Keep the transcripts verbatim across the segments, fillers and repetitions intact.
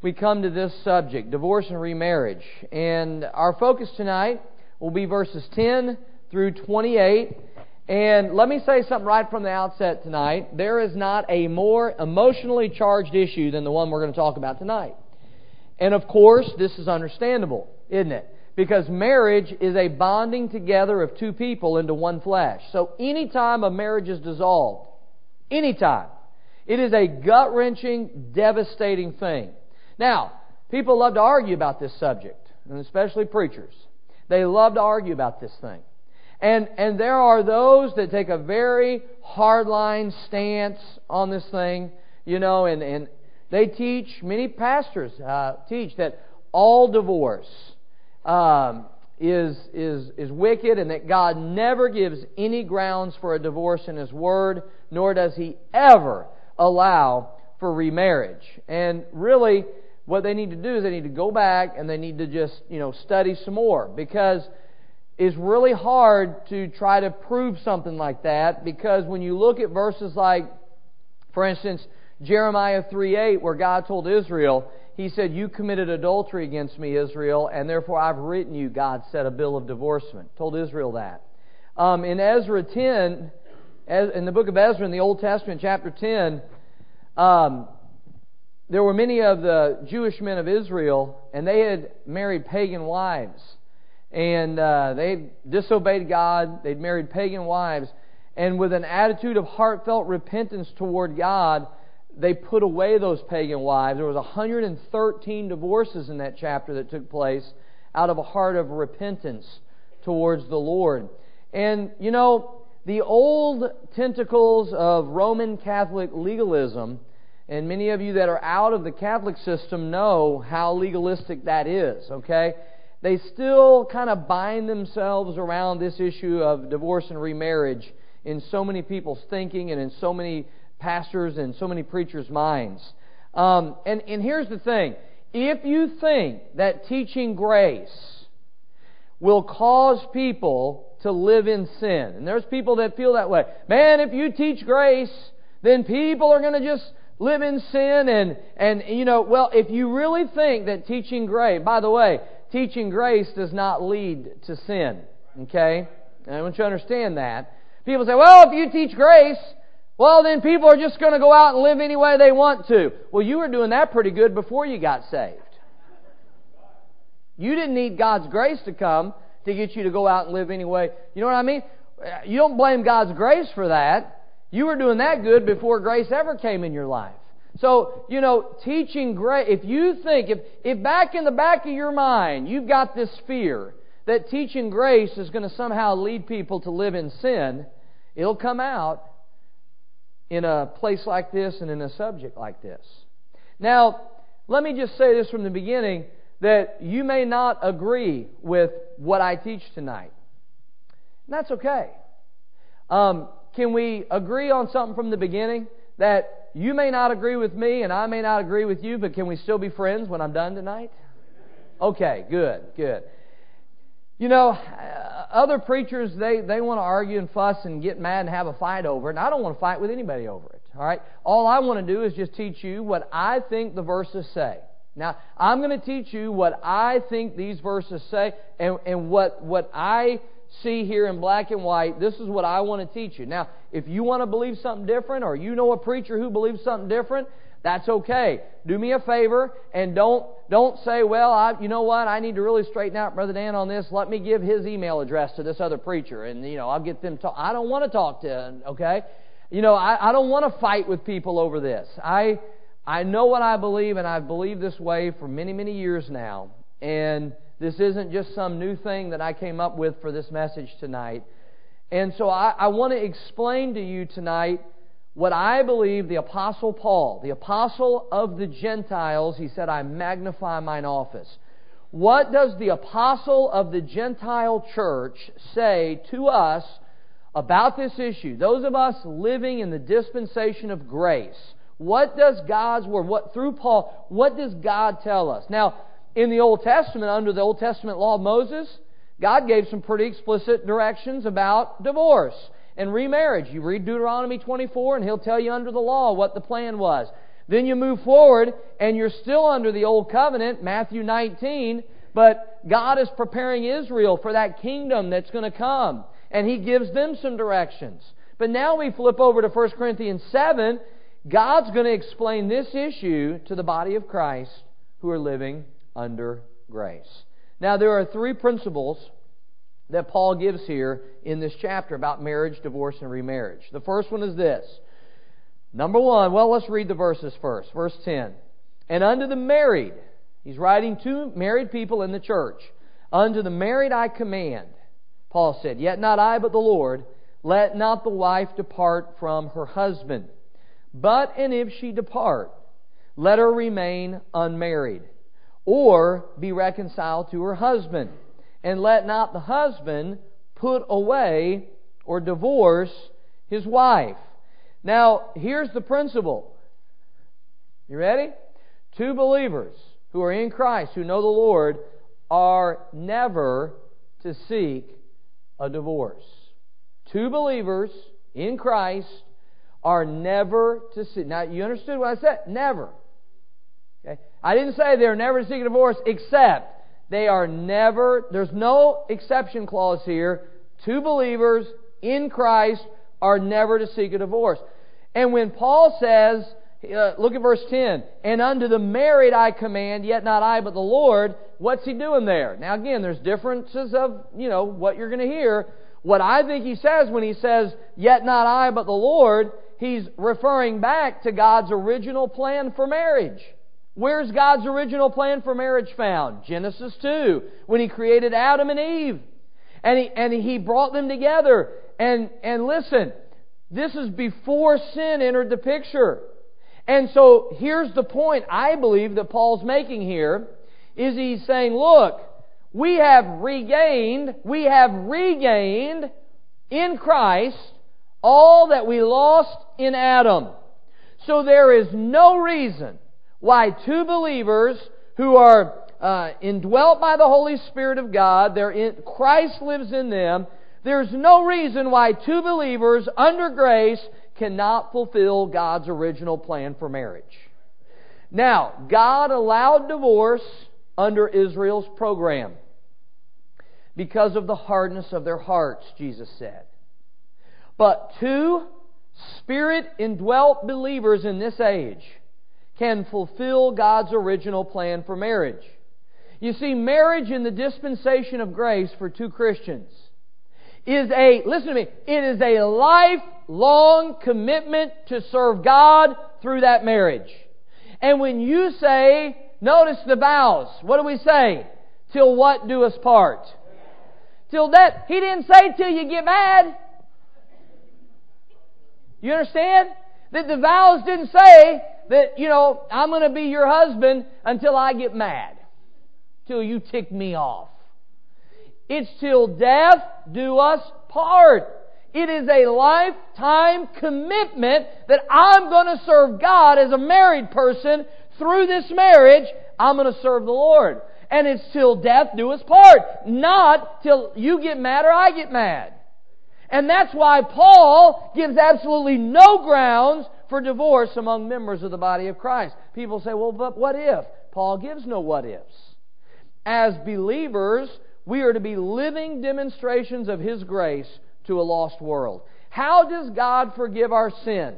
we come to this subject, divorce and remarriage. And our focus tonight will be verses ten through twenty-eight. And let me say something right from the outset tonight. There is not a more emotionally charged issue than the one we're going to talk about tonight. And of course, this is understandable, isn't it? Because marriage is a bonding together of two people into one flesh. So anytime a marriage is dissolved, anytime, it is a gut-wrenching, devastating thing. Now, people love to argue about this subject, and especially preachers. They love to argue about this thing. And and there are those that take a very hardline stance on this thing, you know, and, and they teach, many pastors uh, teach that all divorce um, is, is, is wicked and that God never gives any grounds for a divorce in His Word, nor does He ever allow for remarriage. And really, what they need to do is they need to go back and they need to just, you know, study some more, because it's really hard to try to prove something like that, because when you look at verses like, for instance, Jeremiah three eight, where God told Israel, He said, "You committed adultery against me, Israel, and therefore I've written you," God said, "a bill of divorcement." Told Israel that. Um, in Ezra ten, in the book of Ezra in the Old Testament, chapter ten, um, there were many of the Jewish men of Israel, and they had married pagan wives. And uh, they disobeyed God. They'd married pagan wives. And with an attitude of heartfelt repentance toward God, they put away those pagan wives. There was one hundred thirteen divorces in that chapter that took place out of a heart of repentance towards the Lord. And, you know, the old tentacles of Roman Catholic legalism, and many of you that are out of the Catholic system know how legalistic that is, okay? They still kind of bind themselves around this issue of divorce and remarriage in so many people's thinking and in so many pastors and so many preachers' minds. Um, and, and here's the thing. If you think that teaching grace will cause people to live in sin, and there's people that feel that way. Man, if you teach grace, then people are going to just live in sin and, and, you know, well, if you really think that teaching grace, by the way, teaching grace does not lead to sin. Okay? And I want you to understand that. People say, well, if you teach grace, well, then people are just going to go out and live any way they want to. Well, you were doing that pretty good before you got saved. You didn't need God's grace to come to get you to go out and live any way. You know what I mean? You don't blame God's grace for that. You were doing that good before grace ever came in your life. So, you know, teaching grace, if you think, if, if back in the back of your mind you've got this fear that teaching grace is going to somehow lead people to live in sin, it'll come out in a place like this and in a subject like this. Now, let me just say this from the beginning, that you may not agree with what I teach tonight. And that's okay. Um, can we agree on something from the beginning? That you may not agree with me and I may not agree with you, but can we still be friends when I'm done tonight? Okay, good, good. You know, other preachers, they, they want to argue and fuss and get mad and have a fight over it, and I don't want to fight with anybody over it. All right? All I want to do is just teach you what I think the verses say. Now, I'm going to teach you what I think these verses say, and, and what, what I see here in black and white. This is what I want to teach you. Now, if you want to believe something different, or you know a preacher who believes something different, that's okay. Do me a favor and don't don't say, well, I, you know what, I need to really straighten out Brother Dan on this. Let me give his email address to this other preacher, and you know I'll get them to. I don't want to talk to. Okay, you know I, I don't want to fight with people over this. I I know what I believe, and I've believed this way for many many years now, and this isn't just some new thing that I came up with for this message tonight. And so I, I want to explain to you tonight what I believe the Apostle Paul, the Apostle of the Gentiles, he said, I magnify mine office. What does the Apostle of the Gentile church say to us about this issue? Those of us living in the dispensation of grace. What does God's Word, what through Paul, what does God tell us? Now, in the Old Testament, under the Old Testament law of Moses, God gave some pretty explicit directions about divorce and remarriage. You read Deuteronomy twenty-four and He'll tell you under the law what the plan was. Then you move forward and you're still under the Old Covenant, Matthew nineteen, but God is preparing Israel for that kingdom that's going to come. And He gives them some directions. But now we flip over to First Corinthians seven. God's going to explain this issue to the body of Christ who are living under grace. Now there are three principles that Paul gives here in this chapter about marriage, divorce, and remarriage. The first one is this. Number one, well, let's read the verses first. Verse ten. And unto the married, he's writing to married people in the church. Unto the married I command, Paul said, yet not I, but the Lord, let not the wife depart from her husband. But, and if she depart, let her remain unmarried, or be reconciled to her husband. And let not the husband put away or divorce his wife. Now, here's the principle. You ready? Two believers who are in Christ, who know the Lord, are never to seek a divorce. Two believers in Christ are never to seek. Now, you understood what I said? Never. Okay? I didn't say they're never to seek a divorce, except they are never, there's no exception clause here. Two believers in Christ are never to seek a divorce. And when Paul says, uh, look at verse ten, and unto the married I command, yet not I, but the Lord, what's he doing there? Now again, there's differences of, you know, what you're going to hear. What I think he says when he says, yet not I, but the Lord, he's referring back to God's original plan for marriage. Where's God's original plan for marriage found? Genesis two, when He created Adam and Eve. And He, and he brought them together. And, and listen, this is before sin entered the picture. And so here's the point I believe that Paul's making here, is he's saying, look, we have regained, we have regained in Christ all that we lost in Adam. So there is no reason why two believers who are uh, indwelt by the Holy Spirit of God, they're in, Christ lives in them, there's no reason why two believers under grace cannot fulfill God's original plan for marriage. Now, God allowed divorce under Israel's program because of the hardness of their hearts, Jesus said. But two Spirit-indwelt believers in this age can fulfill God's original plan for marriage. You see, marriage in the dispensation of grace for two Christians is a, listen to me, it is a lifelong commitment to serve God through that marriage. And when you say, notice the vows, what do we say? Till what do us part? Till death. He didn't say till you get mad. You understand? That the vows didn't say that, you know, I'm going to be your husband until I get mad. Till you tick me off. It's till death do us part. It is a lifetime commitment that I'm going to serve God as a married person. Through this marriage, I'm going to serve the Lord. And it's till death do us part. Not till you get mad or I get mad. And that's why Paul gives absolutely no grounds for divorce among members of the body of Christ. People say, well, but what if? Paul gives no what ifs. As believers, we are to be living demonstrations of His grace to a lost world. How does God forgive our sin?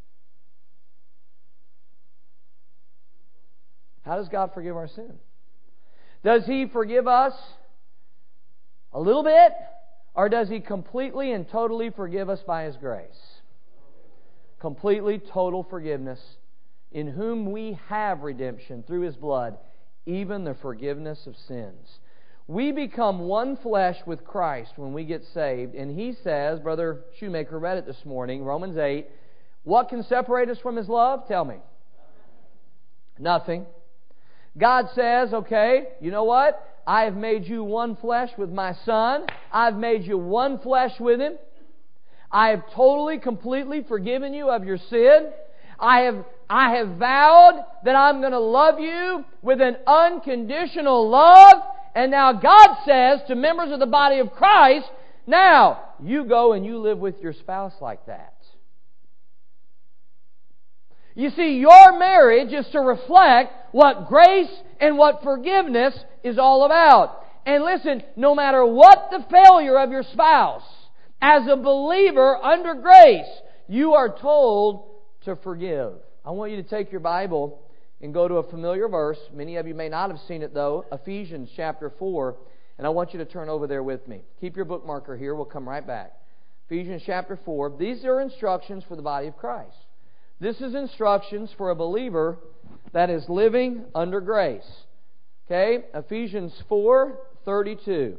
How does God forgive our sin? Does He forgive us a little bit? Or does He completely and totally forgive us by His grace? Completely, total forgiveness, in whom we have redemption through His blood, even the forgiveness of sins. We become one flesh with Christ when we get saved. And He says, Brother Shoemaker read it this morning, Romans eight, what can separate us from His love? Tell me. Nothing. God says, okay, you know what? I have made you one flesh with my Son. I've made you one flesh with Him. I have totally, completely forgiven you of your sin. I have, I have vowed that I'm going to love you with an unconditional love. And now God says to members of the body of Christ, now you go and you live with your spouse like that. You see, your marriage is to reflect what grace and what forgiveness is all about. And listen, no matter what the failure of your spouse, as a believer under grace, you are told to forgive. I want you to take your Bible and go to a familiar verse. Many of you may not have seen it though. Ephesians chapter four. And I want you to turn over there with me. Keep your bookmarker here. We'll come right back. Ephesians chapter four. These are instructions for the body of Christ. This is instructions for a believer that is living under grace. Okay? Ephesians four thirty-two.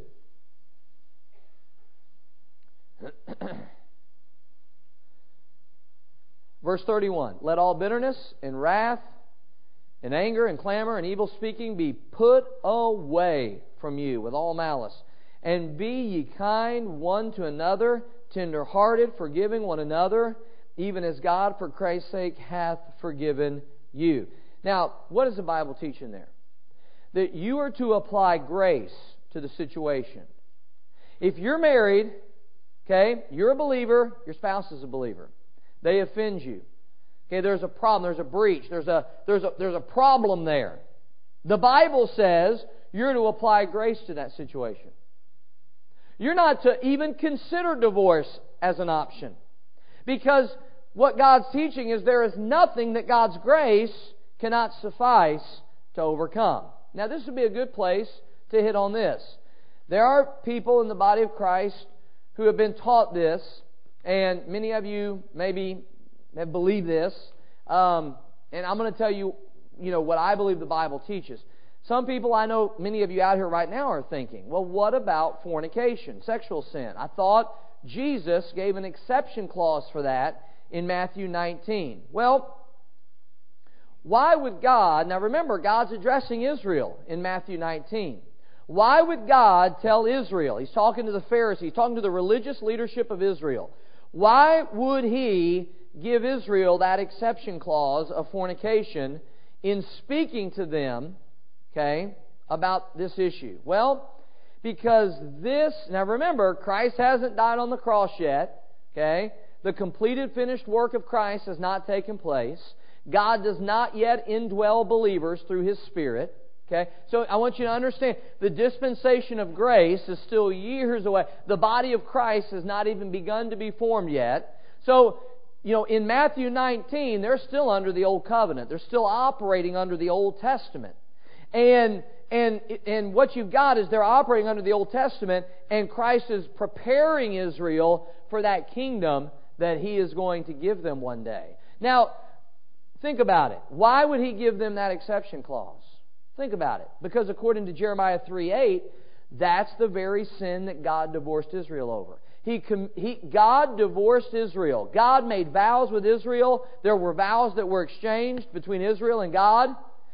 Verse thirty-one. Let all bitterness and wrath and anger and clamor and evil speaking be put away from you with all malice. And be ye kind one to another, tender-hearted, forgiving one another, even as God for Christ's sake hath forgiven you. Now, what is the Bible teaching there? That you are to apply grace to the situation. If you're married, okay, you're a believer, your spouse is a believer. They offend you. Okay, there's a problem, there's a breach, there's a there's a there's a problem there. The Bible says you're to apply grace to that situation. You're not to even consider divorce as an option. Because what God's teaching is there is nothing that God's grace cannot suffice to overcome. Now this would be a good place to hit on this. There are people in the body of Christ who have been taught this, and many of you maybe have believed this. Um, and I'm going to tell you, you know, what I believe the Bible teaches. Some people, I know many of you out here right now are thinking, well, what about fornication, sexual sin? I thought Jesus gave an exception clause for that in Matthew nineteen. Well, why would God, now remember, God's addressing Israel in Matthew nineteen. Why would God tell Israel, He's talking to the Pharisees, He's talking to the religious leadership of Israel, why would He give Israel that exception clause of fornication in speaking to them, okay, about this issue? Well, because this, now remember, Christ hasn't died on the cross yet, okay? The completed, finished work of Christ has not taken place. God does not yet indwell believers through His Spirit, okay? So I want you to understand, the dispensation of grace is still years away. The body of Christ has not even begun to be formed yet. So, you know, in Matthew nineteen, they're still under the Old Covenant. They're still operating under the Old Testament. And and and what you've got is they're operating under the Old Testament, and Christ is preparing Israel for that kingdom that He is going to give them one day. Now, think about it. Why would He give them that exception clause? Think about it. Because according to Jeremiah three eight, that's the very sin that God divorced Israel over. He, he, God divorced Israel. God made vows with Israel. There were vows that were exchanged between Israel and God.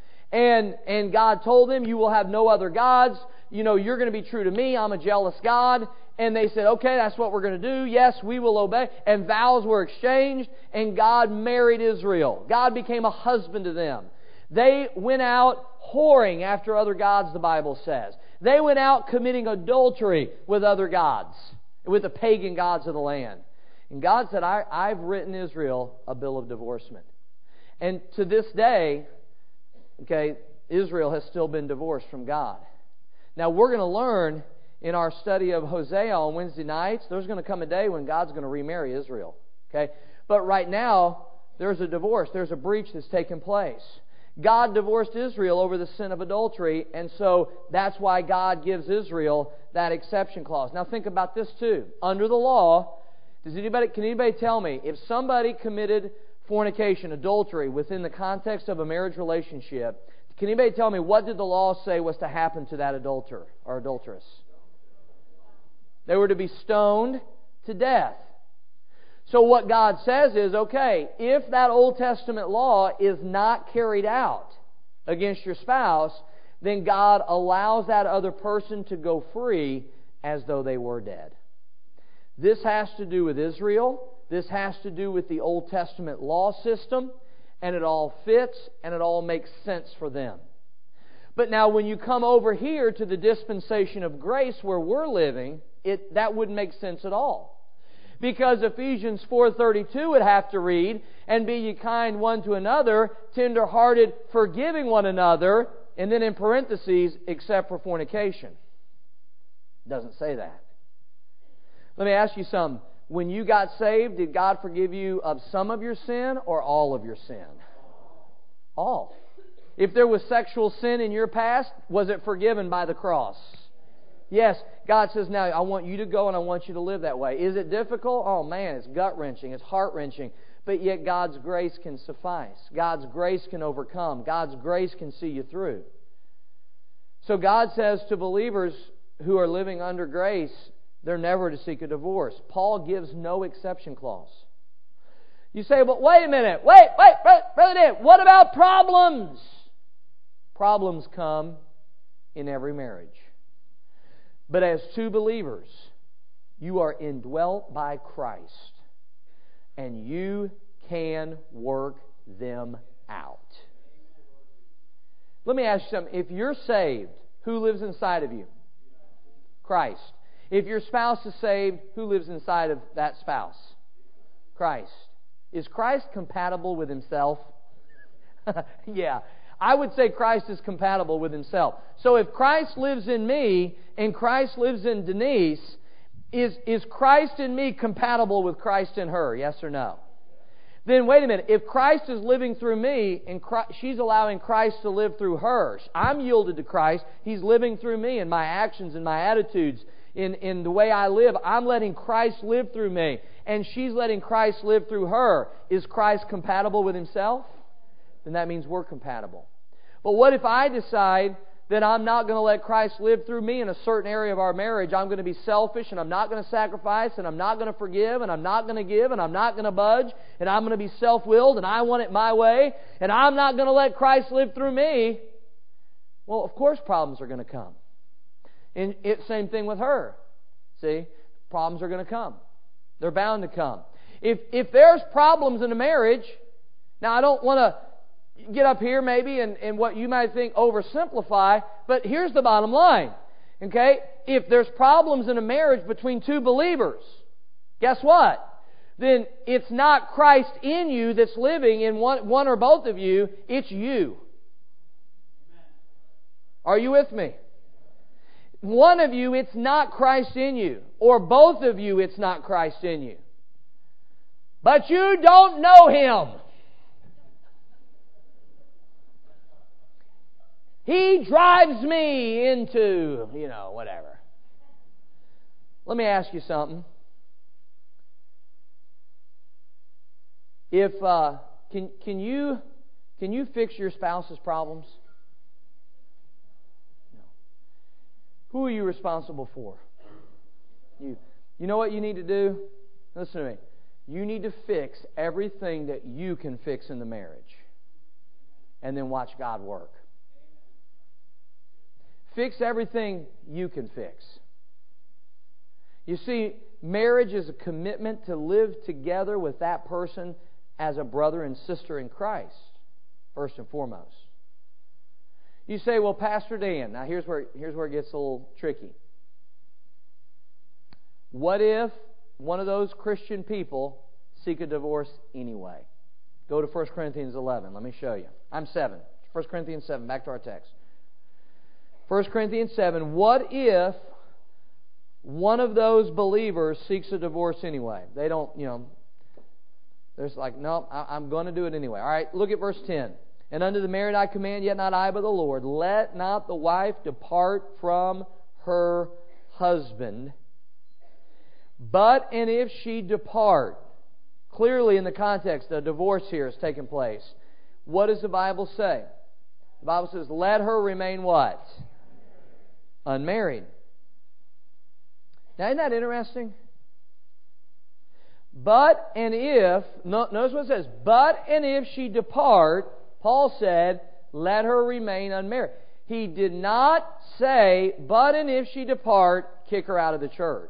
And, and God told them, you will have no other gods. You know, you're going to be true to me. I'm a jealous God. And they said, okay, that's what we're going to do. Yes, we will obey. And vows were exchanged. And God married Israel. God became a husband to them. They went out whoring after other gods, the Bible says. They went out committing adultery with other gods, with the pagan gods of the land. And God said, I, I've written Israel a bill of divorcement. And to this day, okay, Israel has still been divorced from God. Now we're going to learn in our study of Hosea on Wednesday nights, there's going to come a day when God's going to remarry Israel. Okay? But right now, there's a divorce. There's a breach that's taken place. God divorced Israel over the sin of adultery, and so that's why God gives Israel that exception clause. Now think about this too. Under the law, does anybody can anybody tell me if somebody committed fornication, adultery within the context of a marriage relationship, can anybody tell me what did the law say was to happen to that adulterer or adulteress? They were to be stoned to death. So what God says is, okay, if that Old Testament law is not carried out against your spouse, then God allows that other person to go free as though they were dead. This has to do with Israel. This has to do with the Old Testament law system. And it all fits and it all makes sense for them. But now when you come over here to the dispensation of grace where we're living, it that wouldn't make sense at all. Because Ephesians four thirty-two would have to read, and be ye kind one to another, tender-hearted, forgiving one another, and then in parentheses, except for fornication. It doesn't say that. Let me ask you something. When you got saved, did God forgive you of some of your sin or all of your sin? All. If there was sexual sin in your past, was it forgiven by the cross? Yes. God says, now I want you to go and I want you to live that way. Is it difficult? Oh man, it's gut-wrenching. It's heart-wrenching. But yet God's grace can suffice. God's grace can overcome. God's grace can see you through. So God says to believers who are living under grace, they're never to seek a divorce. Paul gives no exception clause. You say, but wait a minute. Wait, wait, Brother Dan, what about problems? Problems come in every marriage. But as two believers, you are indwelt by Christ. And you can work them out. Let me ask you something. If you're saved, who lives inside of you? Christ. If your spouse is saved, who lives inside of that spouse? Christ. Is Christ compatible with Himself? Yeah. I would say Christ is compatible with Himself. So if Christ lives in me and Christ lives in Denise, is, is Christ in me compatible with Christ in her? Yes or no? Then wait a minute. If Christ is living through me and Christ, she's allowing Christ to live through her, I'm yielded to Christ. He's living through me in my actions and my attitudes, in, in the way I live. I'm letting Christ live through me. And she's letting Christ live through her. Is Christ compatible with Himself? Then that means we're compatible. But what if I decide that I'm not going to let Christ live through me in a certain area of our marriage? I'm going to be selfish, and I'm not going to sacrifice, and I'm not going to forgive, and I'm not going to give, and I'm not going to budge, and I'm going to be self-willed, and I want it my way, and I'm not going to let Christ live through me. Well, of course problems are going to come. And it, same thing with her. See? Problems are going to come. They're bound to come. If, if there's problems in a marriage, now I don't want to get up here maybe and, and what you might think oversimplify, but here's the bottom line. Okay? If there's problems in a marriage between two believers, guess what? Then it's not Christ in you that's living in one, one or both of you, it's you. Are you with me? One of you, it's not Christ in you. Or both of you, it's not Christ in you. But you don't know Him. He drives me into, you know, whatever. Let me ask you something. If uh, can can you can you fix your spouse's problems? No. Who are you responsible for? You. You know what you need to do? Listen to me. You need to fix everything that you can fix in the marriage, and then watch God work. Fix everything you can fix. You see, marriage is a commitment to live together with that person as a brother and sister in Christ, first and foremost. You say, well, Pastor Dan, now here's where, here's where it gets a little tricky. What if one of those Christian people seek a divorce anyway? Go to First Corinthians eleven. Let me show you. I'm seven. First Corinthians seven. Back to our text. First Corinthians seven, what if one of those believers seeks a divorce anyway? They don't, you know, there's like, no, I'm going to do it anyway. All right, look at verse ten. And unto the married I command, yet not I, but the Lord, let not the wife depart from her husband. But, and if she depart, clearly in the context, a divorce here is taking place. What does the Bible say? The Bible says, let her remain what? Unmarried. Now, isn't that interesting? But and if, notice what it says, but and if she depart, Paul said, let her remain unmarried. He did not say, but and if she depart, kick her out of the church.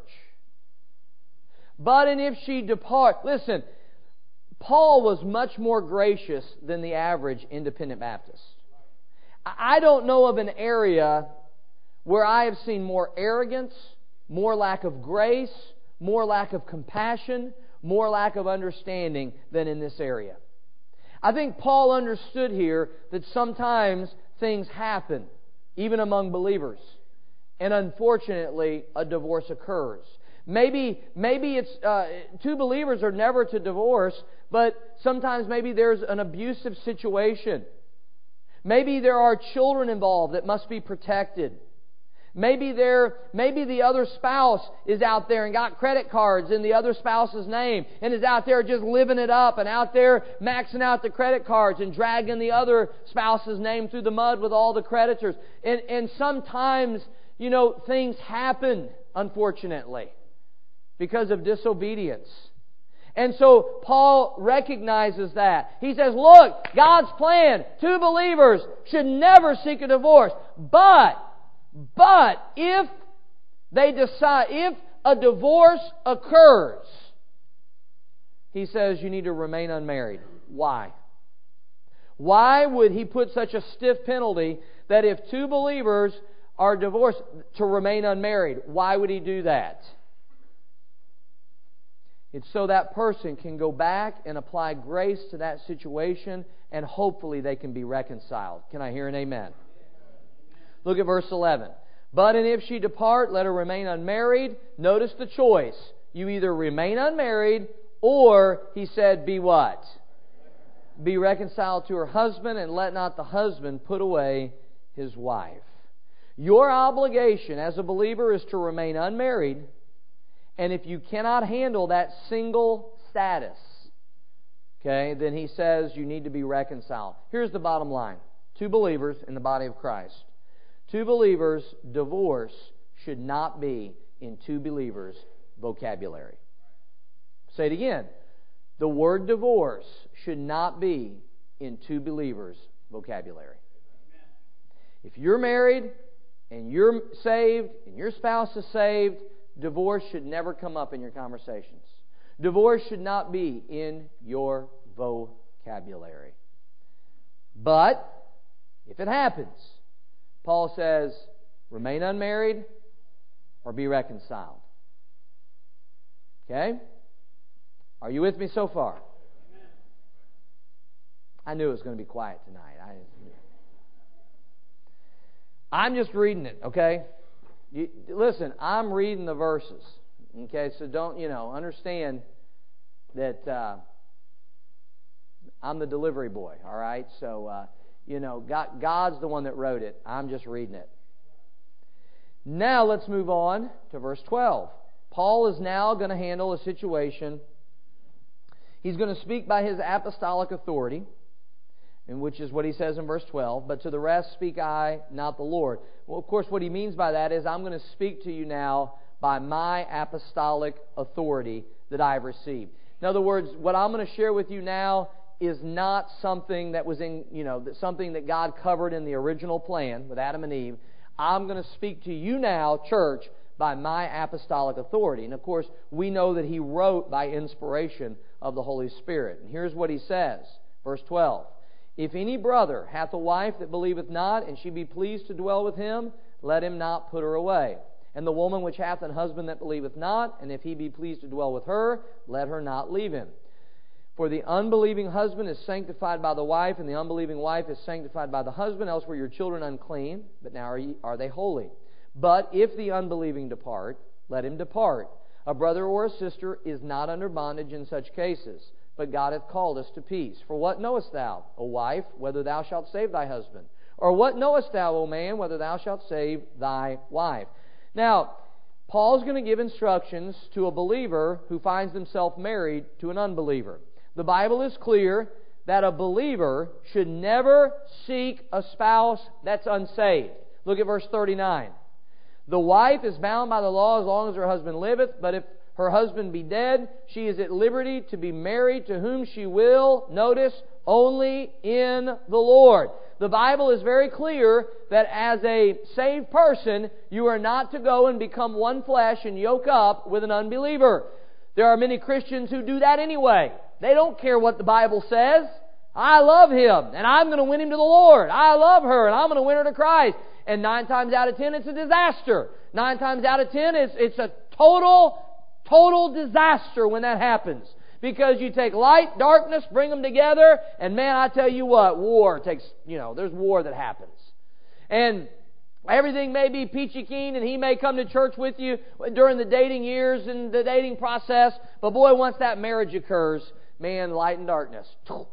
But and if she depart, listen, Paul was much more gracious than the average independent Baptist. I don't know of an area where I have seen more arrogance, more lack of grace, more lack of compassion, more lack of understanding than in this area. I think Paul understood here that sometimes things happen, even among believers. And unfortunately, a divorce occurs. Maybe, maybe it's uh, two believers are never to divorce, but sometimes maybe there's an abusive situation. Maybe there are children involved that must be protected. Maybe there, maybe the other spouse is out there and got credit cards in the other spouse's name and is out there just living it up and out there maxing out the credit cards and dragging the other spouse's name through the mud with all the creditors. And, and sometimes, you know, things happen, unfortunately, because of disobedience. And so Paul recognizes that. He says, look, God's plan, two believers should never seek a divorce. But, but if they decide, if a divorce occurs, he says you need to remain unmarried. Why? Why would he put such a stiff penalty that if two believers are divorced to remain unmarried? Why would he do that? It's so that person can go back and apply grace to that situation, and hopefully they can be reconciled. Can I hear an amen? Look at verse eleven. But and if she depart, let her remain unmarried. Notice the choice. You either remain unmarried, or, he said, be what? Be reconciled to her husband, and let not the husband put away his wife. Your obligation as a believer is to remain unmarried. And if you cannot handle that single status, okay, then he says you need to be reconciled. Here's the bottom line. Two believers in the body of Christ. Two believers, divorce should not be in two believers' vocabulary. Say it again. The word divorce should not be in two believers' vocabulary. If you're married and you're saved and your spouse is saved, divorce should never come up in your conversations. Divorce should not be in your vocabulary. But if it happens, Paul says, remain unmarried or be reconciled. Okay? Are you with me so far? I knew it was going to be quiet tonight. I, I'm just reading it, okay? You, listen, I'm reading the verses, okay? So don't, you know, understand that uh, I'm the delivery boy, all right? So, uh, you know, God, God's the one that wrote it. I'm just reading it. Now let's move on to verse twelve. Paul is now going to handle a situation. He's going to speak by his apostolic authority, and which is what he says in verse twelve. But to the rest speak I, not the Lord. Well, of course, what he means by that is I'm going to speak to you now by my apostolic authority that I've received. In other words, what I'm going to share with you now is not something that was in, you know, something that God covered in the original plan with Adam and Eve. I'm going to speak to you now, church, by my apostolic authority. And of course, we know that he wrote by inspiration of the Holy Spirit. And here's what he says, verse twelve. If any brother hath a wife that believeth not, and she be pleased to dwell with him, let him not put her away. And the woman which hath an husband that believeth not, and if he be pleased to dwell with her, let her not leave him. For the unbelieving husband is sanctified by the wife, and the unbelieving wife is sanctified by the husband. Else were your children unclean, but now are, ye, are they holy. But if the unbelieving depart, let him depart. A brother or a sister is not under bondage in such cases, but God hath called us to peace. For what knowest thou, O wife, whether thou shalt save thy husband? Or what knowest thou, O man, whether thou shalt save thy wife? Now, Paul's going to give instructions to a believer who finds himself married to an unbeliever. The Bible is clear that a believer should never seek a spouse that's unsaved. Look at verse thirty-nine. The wife is bound by the law as long as her husband liveth, but if her husband be dead, she is at liberty to be married to whom she will, notice, only in the Lord. The Bible is very clear that as a saved person, you are not to go and become one flesh and yoke up with an unbeliever. There are many Christians who do that anyway. They don't care what the Bible says. I love him, and I'm going to win him to the Lord. I love her, and I'm going to win her to Christ. And nine times out of ten, it's a disaster. Nine times out of ten, it's, it's a total, total disaster when that happens. Because you take light, darkness, bring them together, and man, I tell you what, war takes, you know, there's war that happens. And everything may be peachy keen, and he may come to church with you during the dating years and the dating process, but boy, once that marriage occurs, man, light and darkness.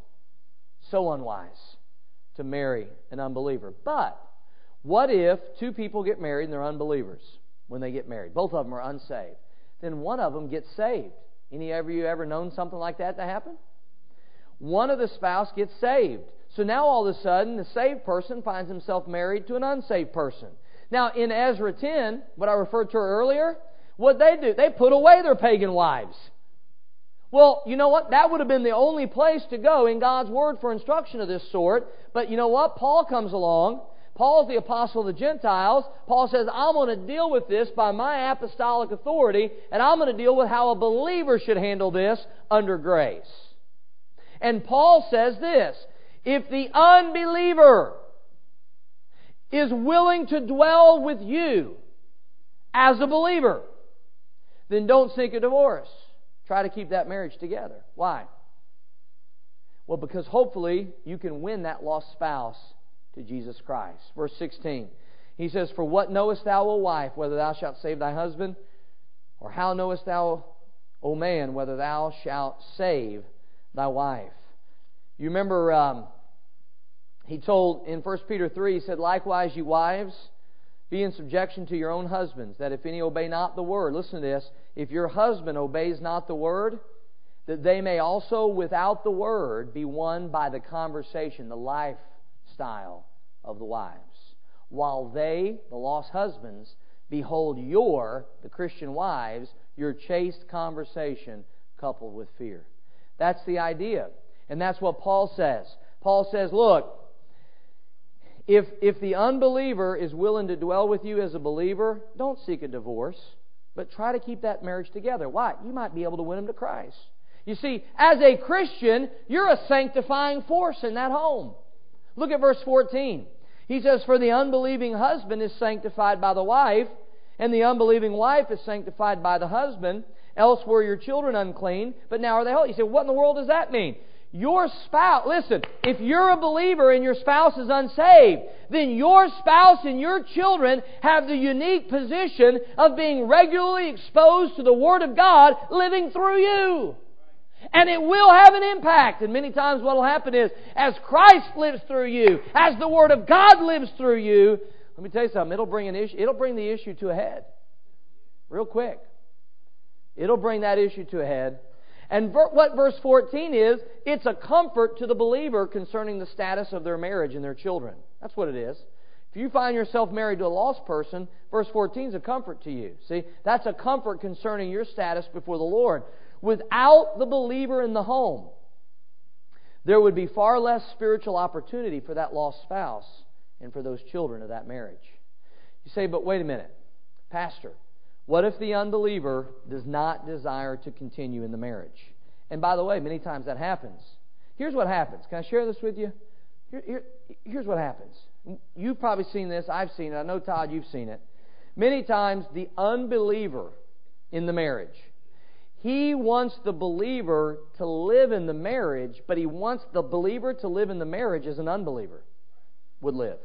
So unwise to marry an unbeliever. But what if two people get married and they're unbelievers when they get married? Both of them are unsaved. Then one of them gets saved. Any of you ever known something like that to happen? One of the spouse gets saved. So now all of a sudden, the saved person finds himself married to an unsaved person. Now in Ezra ten, what I referred to earlier, what they do, they put away their pagan wives. Well, you know what? That would have been the only place to go in God's Word for instruction of this sort. But you know what? Paul comes along. Paul's the apostle of the Gentiles. Paul says, I'm going to deal with this by my apostolic authority, and I'm going to deal with how a believer should handle this under grace. And Paul says this, if the unbeliever is willing to dwell with you as a believer, then don't seek a divorce. Try to keep that marriage together. Why? Well, because hopefully you can win that lost spouse to Jesus Christ. Verse sixteen. He says, for what knowest thou, O wife, whether thou shalt save thy husband? Or how knowest thou, O man, whether thou shalt save thy wife? You remember um, he told in First Peter three, he said, likewise, you wives, be in subjection to your own husbands, that if any obey not the word, listen to this, if your husband obeys not the word, that they may also without the word be won by the conversation, the lifestyle of the wives, while they, the lost husbands, behold your, the Christian wives, your chaste conversation coupled with fear. That's the idea. And that's what Paul says. Paul says, look, if, if the unbeliever is willing to dwell with you as a believer, don't seek a divorce, but try to keep that marriage together. Why? You might be able to win them to Christ. You see, as a Christian, you're a sanctifying force in that home. Look at verse fourteen. He says, for the unbelieving husband is sanctified by the wife, and the unbelieving wife is sanctified by the husband. Else were your children unclean, but now are they holy. You say, what in the world does that mean? Your spouse, listen, if you're a believer and your spouse is unsaved, then your spouse and your children have the unique position of being regularly exposed to the Word of God living through you. And it will have an impact. And many times what will happen is, as Christ lives through you, as the Word of God lives through you, let me tell you something, it'll bring an issue, it'll bring the issue to a head. Real quick. It'll bring that issue to a head. And ver- what verse fourteen is, it's a comfort to the believer concerning the status of their marriage and their children. That's what it is. If you find yourself married to a lost person, verse fourteen is a comfort to you. See, that's a comfort concerning your status before the Lord. Without the believer in the home, there would be far less spiritual opportunity for that lost spouse and for those children of that marriage. You say, but wait a minute, Pastor, what if the unbeliever does not desire to continue in the marriage? And by the way, many times that happens. Here's what happens. Can I share this with you? Here, here, here's what happens. You've probably seen this. I've seen it. I know, Todd, you've seen it. Many times the unbeliever in the marriage, he wants the believer to live in the marriage, but he wants the believer to live in the marriage as an unbeliever would live.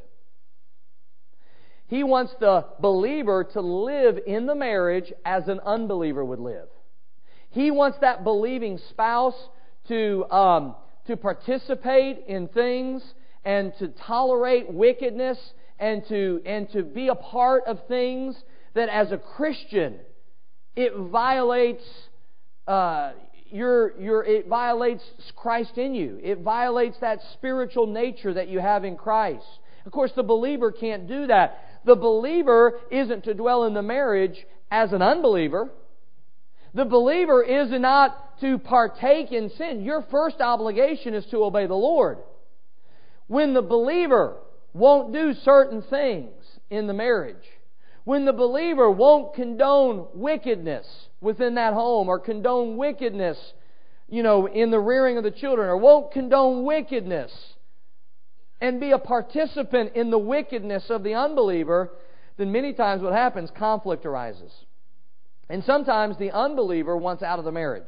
He wants the believer to live in the marriage as an unbeliever would live. He wants that believing spouse to um, to participate in things and to tolerate wickedness and to and to be a part of things that as a Christian it violates uh, your your it violates Christ in you. It violates that spiritual nature that you have in Christ. Of course, the believer can't do that. The believer isn't to dwell in the marriage as an unbeliever. The believer is not to partake in sin. Your first obligation is to obey the Lord. When the believer won't do certain things in the marriage, when the believer won't condone wickedness within that home or condone wickedness, you know, in the rearing of the children, or won't condone wickedness and be a participant in the wickedness of the unbeliever, then many times what happens, conflict arises. And sometimes the unbeliever wants out of the marriage.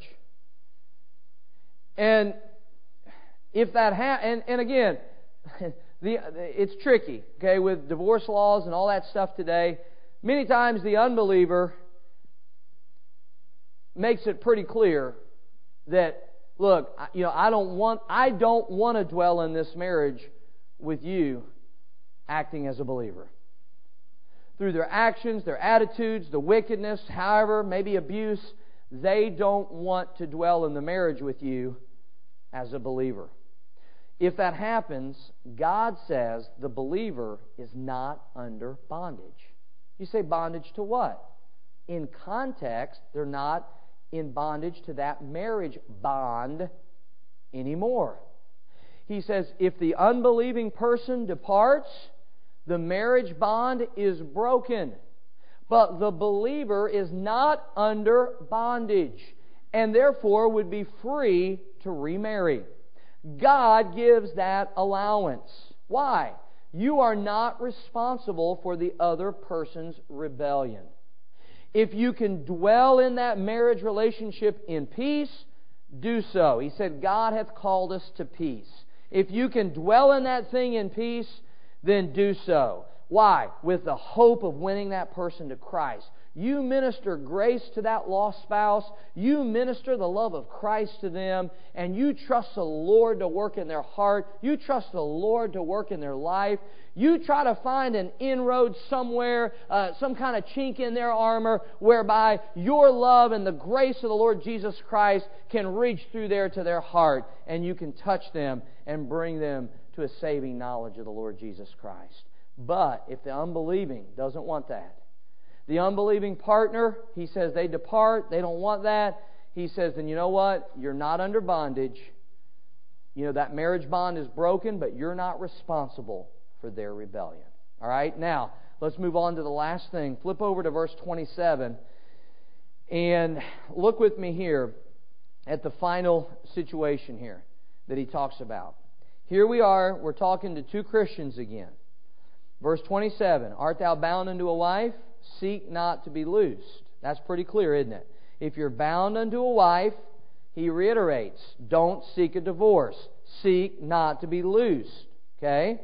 And if that ha- and, and again, the it's tricky, okay, with divorce laws and all that stuff today. Many times the unbeliever makes it pretty clear that, look, you know, I don't want I don't want to dwell in this marriage with you acting as a believer. Through their actions, their attitudes, the wickedness, however, maybe abuse, they don't want to dwell in the marriage with you as a believer. If that happens, God says the believer is not under bondage. You say bondage to what? In context, they're not in bondage to that marriage bond anymore. He says if the unbelieving person departs, the marriage bond is broken. But the believer is not under bondage and therefore would be free to remarry. God gives that allowance. Why? You are not responsible for the other person's rebellion. If you can dwell in that marriage relationship in peace, do so. He said, God hath called us to peace. If you can dwell in that thing in peace, then do so. Why? With the hope of winning that person to Christ. You minister grace to that lost spouse. You minister the love of Christ to them. And you trust the Lord to work in their heart. You trust the Lord to work in their life. You try to find an inroad somewhere, uh, some kind of chink in their armor, whereby your love and the grace of the Lord Jesus Christ can reach through there to their heart. And you can touch them and bring them to a saving knowledge of the Lord Jesus Christ. But if the unbelieving doesn't want that, the unbelieving partner, he says they depart, they don't want that. He says, then you know what? You're not under bondage. You know, that marriage bond is broken, but you're not responsible for their rebellion. All right? Now, let's move on to the last thing. Flip over to verse twenty-seven and look with me here at the final situation here that he talks about. Here we are, we're talking to two Christians again. Verse twenty-seven, art thou bound unto a wife? Seek not to be loosed. That's pretty clear, isn't it? If you're bound unto a wife, he reiterates, don't seek a divorce. Seek not to be loosed. Okay?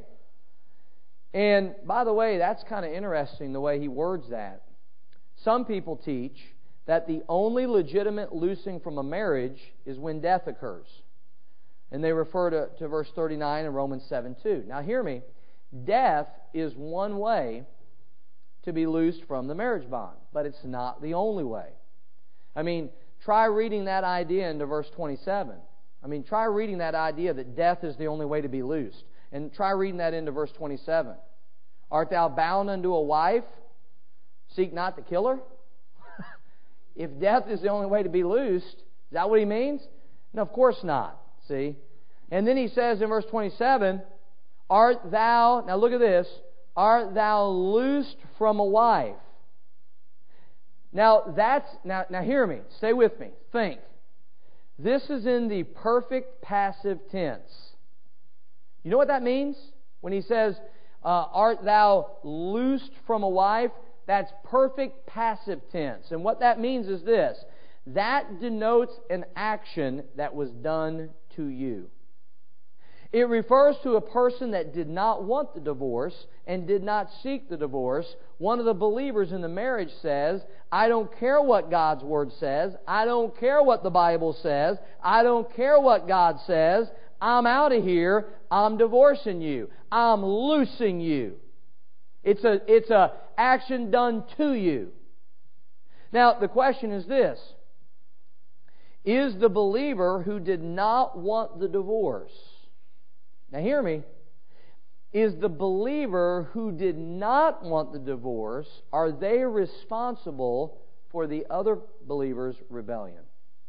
And by the way, that's kind of interesting the way he words that. Some people teach that the only legitimate loosing from a marriage is when death occurs. And they refer to, to verse thirty-nine in Romans seven two. Now hear me. Death is one way to be loosed from the marriage bond, but it's not the only way. I mean, try reading that idea into verse twenty-seven. I mean, try reading that idea that death is the only way to be loosed. And try reading that into verse twenty-seven. Art thou bound unto a wife? Seek not to kill her? If death is the only way to be loosed, is that what he means? No, of course not. See? And then he says in verse twenty-seven, art thou, now look at this, art thou loosed from a wife? Now that's, now, now hear me, stay with me, think. This is in the perfect passive tense. You know what that means? When he says, uh, art thou loosed from a wife? That's perfect passive tense. And what that means is this. That denotes an action that was done to you. It refers to a person that did not want the divorce and did not seek the divorce. One of the believers in the marriage says, I don't care what God's Word says. I don't care what the Bible says. I don't care what God says. I'm out of here. I'm divorcing you. I'm loosing you. It's a, it's a action done to you. Now, the question is this. Is the believer who did not want the divorce, now hear me, is the believer who did not want the divorce, are they responsible for the other believer's rebellion?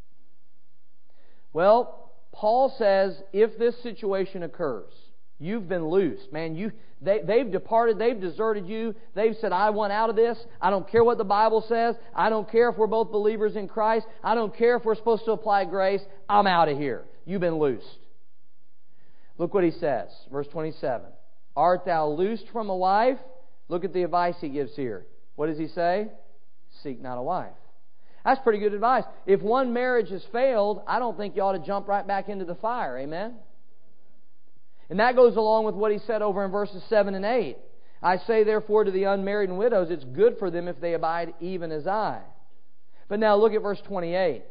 Well, Paul says if this situation occurs, you've been loosed. Man, you they, they've departed, they've deserted you. They've said, I want out of this. I don't care what the Bible says. I don't care if we're both believers in Christ. I don't care if we're supposed to apply grace. I'm out of here. You've been loosed. Look what he says, verse twenty-seven. Art thou loosed from a wife? Look at the advice he gives here. What does he say? Seek not a wife. That's pretty good advice. If one marriage has failed, I don't think you ought to jump right back into the fire. Amen? And that goes along with what he said over in verses seven and eight. I say therefore to the unmarried and widows, it's good for them if they abide even as I. But now look at verse twenty-eight.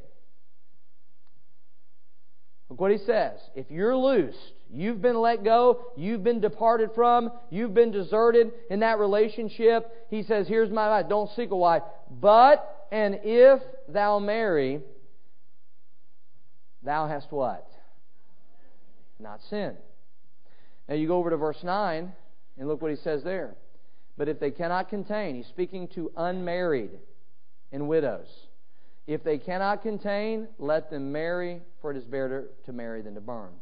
Look what he says. If you're loosed, you've been let go, you've been departed from, you've been deserted in that relationship, he says, here's my advice, don't seek a wife. But, and if thou marry, thou hast what? Not sin. Now you go over to verse nine, and look what he says there. But if they cannot contain, he's speaking to unmarried and widows. If they cannot contain, let them marry, for it is better to marry than to burn.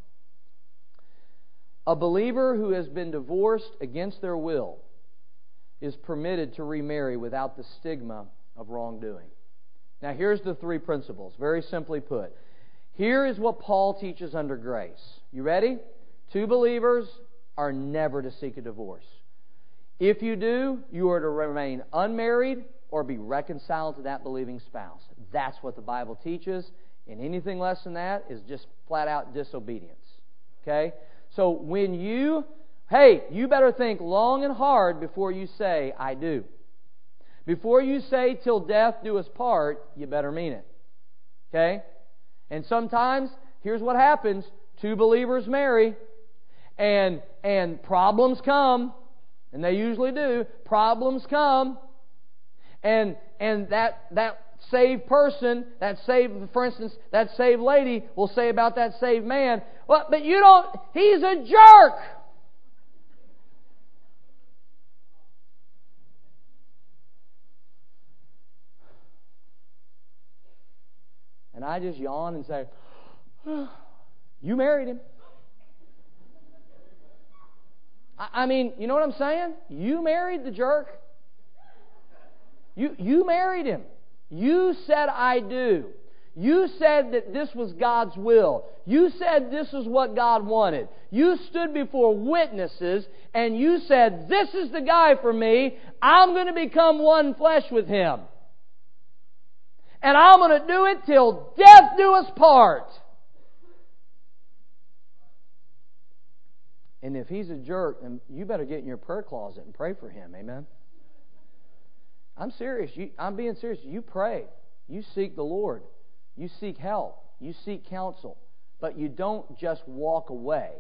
A believer who has been divorced against their will is permitted to remarry without the stigma of wrongdoing. Now here's the three principles, very simply put. Here is what Paul teaches under grace. You ready? Two believers are never to seek a divorce. If you do, you are to remain unmarried or be reconciled to that believing spouse. That's what the Bible teaches, and anything less than that is just flat out disobedience. Okay? So when you, hey, you better think long and hard before you say, I do. Before you say, till death do us part, you better mean it. Okay? And sometimes, here's what happens. Two believers marry, and, and problems come, and they usually do. Problems come, and, and that, that saved person, that saved, for instance, that saved lady will say about that saved man, well, but you don't, he's a jerk. And I just yawn and say, oh, you married him. I, I mean, you know what I'm saying? You married the jerk. You, you married him. You said, I do. You said that this was God's will. You said this is what God wanted. You stood before witnesses and you said, this is the guy for me. I'm going to become one flesh with him. And I'm going to do it till death do us part. And if he's a jerk, then you better get in your prayer closet and pray for him. Amen? I'm serious. You, I'm being serious. You pray. You seek the Lord. You seek help. You seek counsel. But you don't just walk away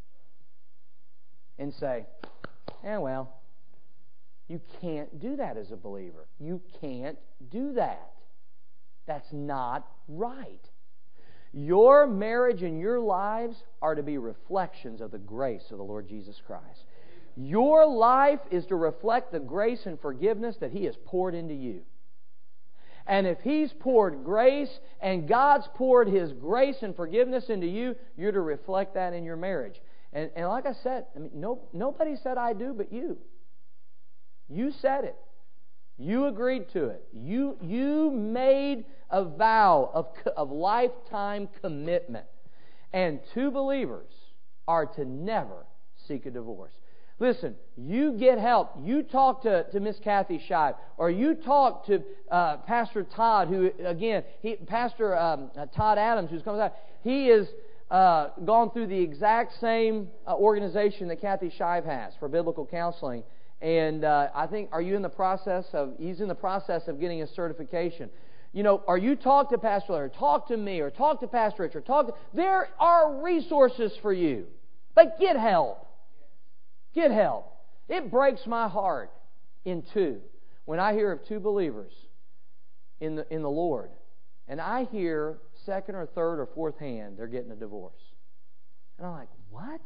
and say, eh, well, you can't do that as a believer. You can't do that. That's not right. Your marriage and your lives are to be reflections of the grace of the Lord Jesus Christ. Your life is to reflect the grace and forgiveness that He has poured into you. And if He's poured grace and God's poured His grace and forgiveness into you, you're to reflect that in your marriage. And, and like I said, I mean, no, nobody said I do but you. You said it. You agreed to it. You, you made a vow of, of lifetime commitment. And two believers are to never seek a divorce. Listen, you get help. You talk to, to Miss Kathy Shive, or you talk to uh, Pastor Todd, who, again, he, Pastor um, uh, Todd Adams, who's coming out. He has uh, gone through the exact same uh, organization that Kathy Shive has for biblical counseling. And uh, I think, are you in the process of, he's in the process of getting his certification. You know, or you talk to Pastor Larry, talk to me, or talk to Pastor Richard, talk to, there are resources for you. But get help. Get help. It breaks my heart in two when I hear of two believers in the in the Lord, and I hear second or third or fourth hand they're getting a divorce. And I'm like, what?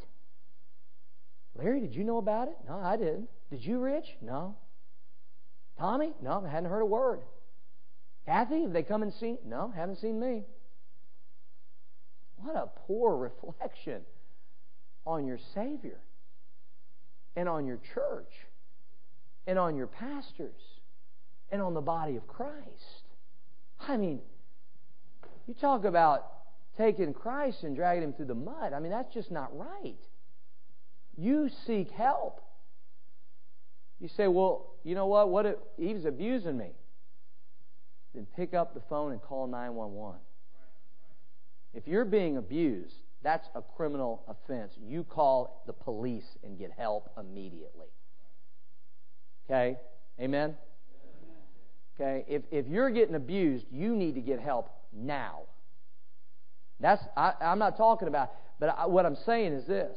Larry, did you know about it? No, I didn't. Did you, Rich? No. Tommy? No, I hadn't heard a word. Kathy, have they come and seen? No, haven't seen me. What a poor reflection on your Savior, and on your church, and on your pastors, and on the body of Christ. I mean, you talk about taking Christ and dragging Him through the mud. I mean, that's just not right. You seek help. You say, well, you know what? What if he was abusing me? then pick up the phone and call nine one one. If you're being abused, that's a criminal offense. You call the police and get help immediately. Okay? Amen? Okay? If if you're getting abused, you need to get help now. That's I, I'm not talking about, but I, what I'm saying is this.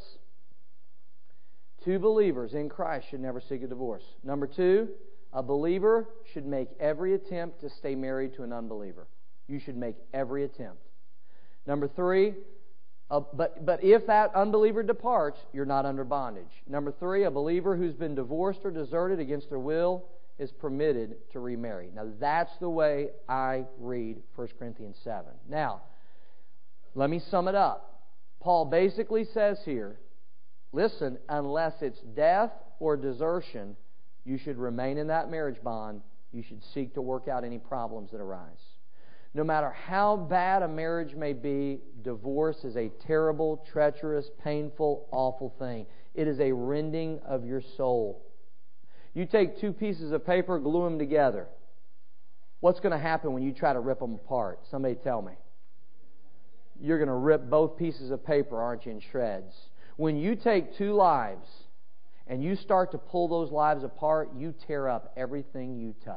Two believers in Christ should never seek a divorce. Number two, a believer should make every attempt to stay married to an unbeliever. You should make every attempt. Number three, uh, but, but if that unbeliever departs, you're not under bondage. Number three, a believer who's been divorced or deserted against their will is permitted to remarry. Now, that's the way I read First Corinthians seven. Now, let me sum it up. Paul basically says here, listen, unless it's death or desertion, you should remain in that marriage bond. You should seek to work out any problems that arise. No matter how bad a marriage may be, divorce is a terrible, treacherous, painful, awful thing. It is a rending of your soul. You take two pieces of paper, glue them together. What's going to happen when you try to rip them apart? Somebody tell me. You're going to rip both pieces of paper, aren't you, in shreds. When you take two lives and you start to pull those lives apart, you tear up everything you touch.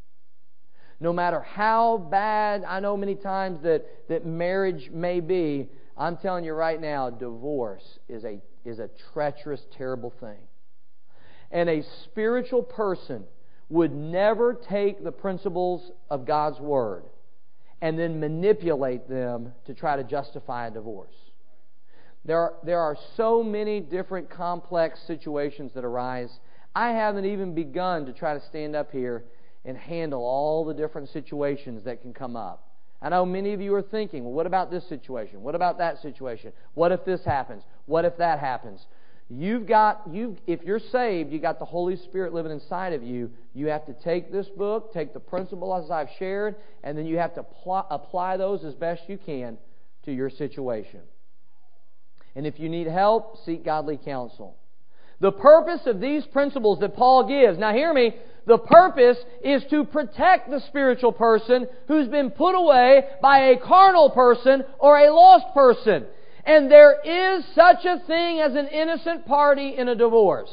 No matter how bad, I know many times that, that marriage may be, I'm telling you right now, divorce is a, is a treacherous, terrible thing. And a spiritual person would never take the principles of God's Word and then manipulate them to try to justify a divorce. There are, there are so many different complex situations that arise. I haven't even begun to try to stand up here and handle all the different situations that can come up. I know many of you are thinking, well, what about this situation? What about that situation? What if this happens? What if that happens? You've got, you if you're saved, you got the Holy Spirit living inside of you. You have to take this book, take the principles I've shared, and then you have to pl- apply those as best you can to your situation. And if you need help, seek godly counsel. The purpose of these principles that Paul gives, now hear me, the purpose is to protect the spiritual person who's been put away by a carnal person or a lost person. And there is such a thing as an innocent party in a divorce.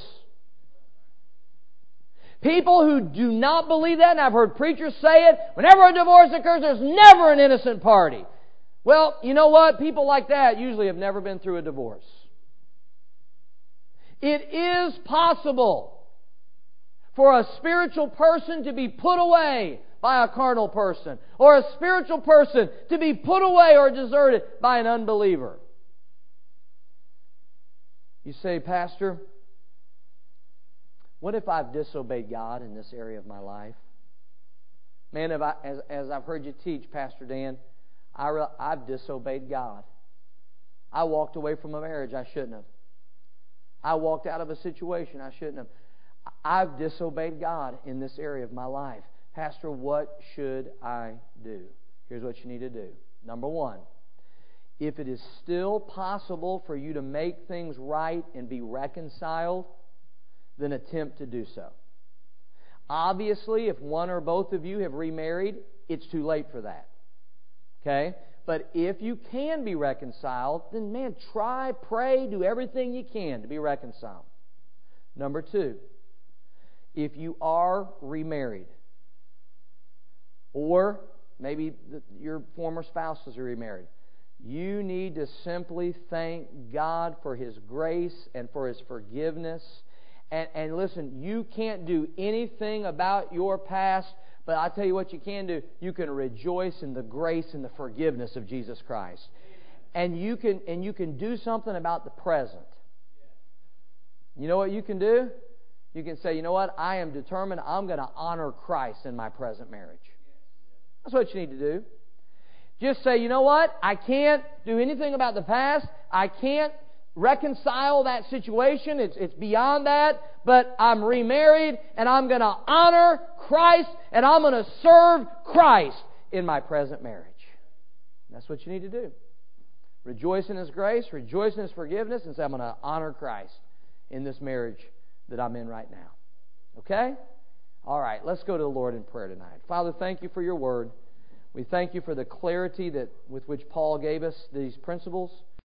People who do not believe that, and I've heard preachers say it, whenever a divorce occurs, there's never an innocent party. Well, you know what? People like that usually have never been through a divorce. It is possible for a spiritual person to be put away by a carnal person, or a spiritual person to be put away or deserted by an unbeliever. You say, Pastor, what if I've disobeyed God in this area of my life? Man, if I, as, as I've heard you teach, Pastor Dan, I re, I've disobeyed God. I walked away from a marriage I shouldn't have. I walked out of a situation I shouldn't have. I've disobeyed God in this area of my life. Pastor, what should I do? Here's what you need to do. Number one, if it is still possible for you to make things right and be reconciled, then attempt to do so. Obviously, if one or both of you have remarried, it's too late for that. Okay? But if you can be reconciled, then man, try, pray, do everything you can to be reconciled. Number two, if you are remarried, or maybe the, your former spouses are remarried, you need to simply thank God for His grace and for His forgiveness. And, and listen, you can't do anything about your past, but I'll tell you what you can do. You can rejoice in the grace and the forgiveness of Jesus Christ. And you can and you can do something about the present. You know what you can do? You can say, you know what? I am determined I'm going to honor Christ in my present marriage. That's what you need to do. Just say, you know what? I can't do anything about the past. I can't reconcile that situation. It's, it's beyond that. But I'm remarried and I'm going to honor Christ and I'm going to serve Christ in my present marriage. That's what you need to do. Rejoice in His grace, rejoice in His forgiveness, and say, I'm going to honor Christ in this marriage that I'm in right now. Okay? All right, let's go to the Lord in prayer tonight. Father, thank you for your word. We thank you for the clarity that with which Paul gave us these principles.